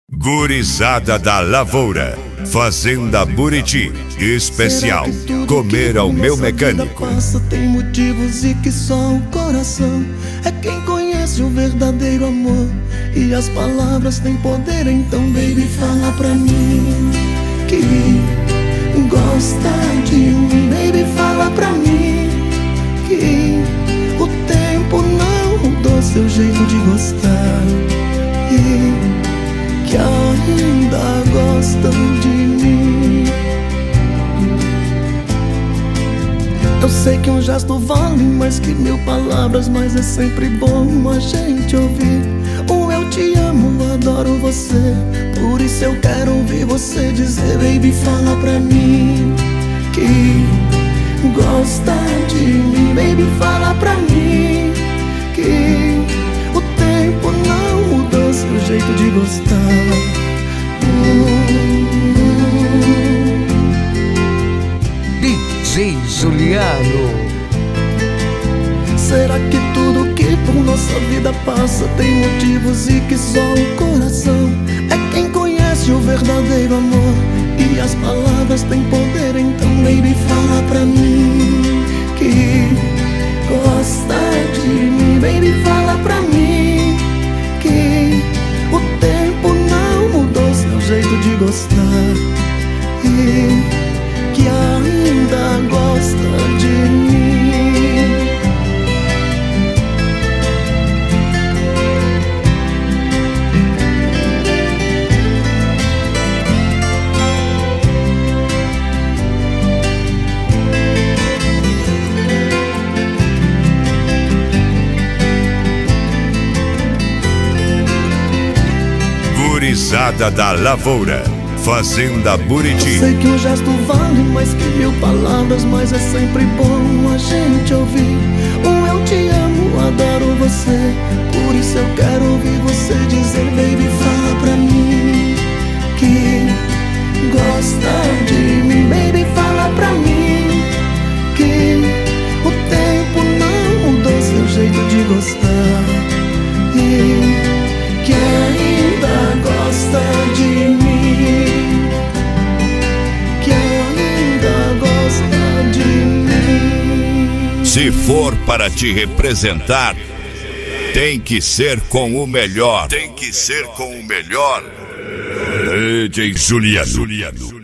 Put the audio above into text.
Gurizada da Lavoura, Fazenda Buriti, especial, comer ao meu mecânico. Passa, tem motivos e que só o coração é quem conhece o verdadeiro amor. E as palavras têm poder, então baby, fala pra mim que gosta de mim. Baby, fala pra mim que o tempo não mudou seu jeito de gostar e que ainda gostam de mim. Eu sei que um gesto vale mais que 1000 palavras, mas é sempre bom a gente ouvir um eu te amo, adoro você. Por isso eu quero ouvir você dizer, baby, fala pra mim que gosta de mim. Baby, fala pra mim que o tempo não mudou seu jeito de gostar. DJ Juliano. Será que tudo que por nossa vida passa tem motivos e que só o coração é quem conhece o verdadeiro amor? E as palavras têm poder, então baby, fala pra mim que gosta de mim. Baby, fala pra mim que o tempo não mudou seu jeito de gostar e que ainda gosta de mim. Gurizada da Lavoura, Fazenda Buriti. Eu sei que um gesto vale mais que 1000 palavras, mas é sempre bom a gente ouvir um eu te amo, adoro você. Por isso eu quero ouvir você dizer, baby, fala pra mim que gosta de mim. Baby, fala pra mim que o tempo não mudou seu jeito de gostar e que ainda gosta de mim, que ainda gosta de mim. Se for para te representar, tem que ser com o melhor. Tem que ser com o melhor. DJ Juliano.